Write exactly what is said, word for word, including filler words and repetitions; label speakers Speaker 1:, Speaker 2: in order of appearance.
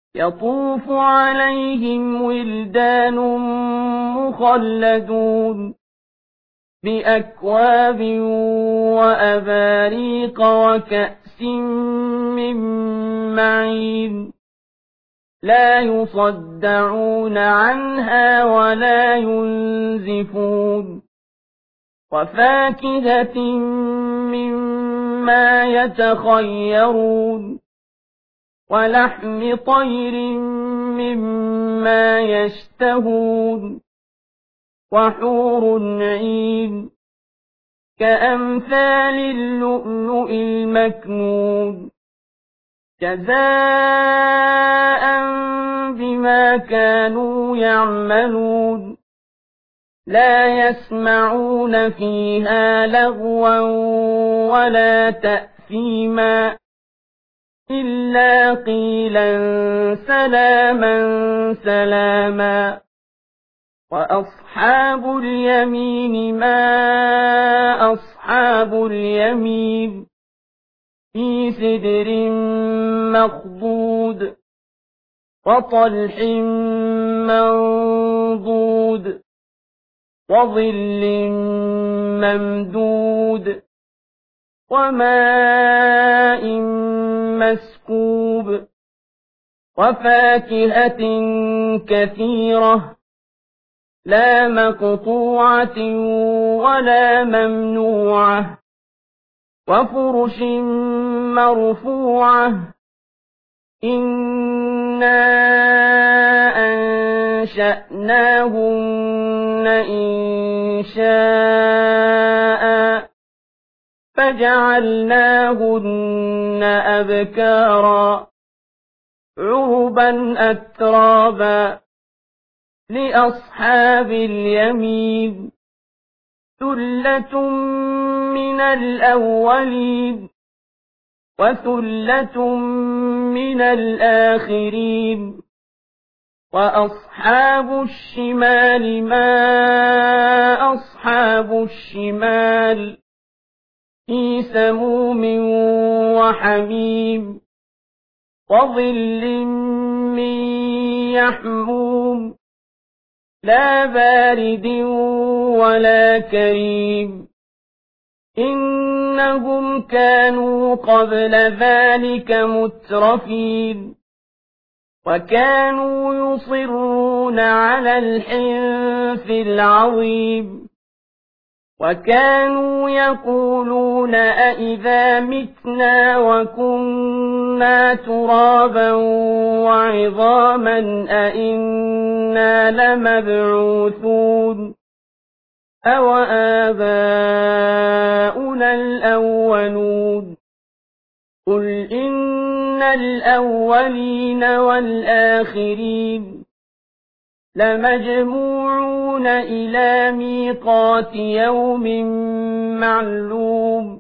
Speaker 1: يطوف عليهم ولدان مخلدون بأكواب وأباريق وكأس من معين لا يصدعون عنها ولا ينزفون وفاكهة مما يتخيرون ولحم طير مما يشتهون وحور عين كأمثال اللؤلؤ المكنون جزاء بما كانوا يعملون لا يسمعون فيها لغوا ولا تأثيما إلا قيلا سلاما سلاما وأصحاب اليمين ما أصحاب اليمين في سدر مخضود وطلح منضود وظل ممدود وماء مسكوب وفاكهة كثيرة لا مقطوعة ولا ممنوعة وفرش مرفوعة إنا أنشأناهن إنشاء فجعلناهن أبكارا عربا أترابا لأصحاب اليمين ثلة من الأولين وثلة من الآخرين وأصحاب الشمال ما أصحاب الشمال في سموم وحميم وظل من يحموم لا بارد ولا كريم إنهم كانوا قبل ذلك مترفين وكانوا يصرون على الحنث العظيم وكانوا يقولون أئذا متنا وكنا ترابا وعظاما أئنا لمبعوثون أو آباؤنا الأولون قل إن الأولين والآخرين لمجموعون إلى ميقات يوم معلوم